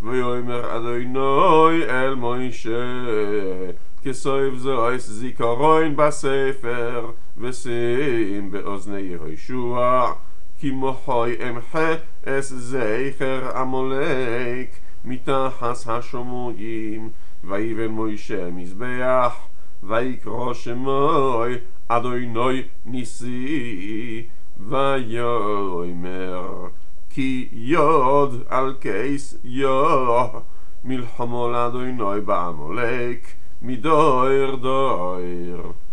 ויאמר אדוני אל מוישה כסויב זויס זיכרון בספר ושים באוזני יהושע כי מוחוי אמחה אס זכר עמלק מתחת השמיים ויבן מוישה מזבח ויקרא שמוי אדוני ניסי ויאמר כי יוד על כיס מלחמו לאדוני בעמלק מדויר דויר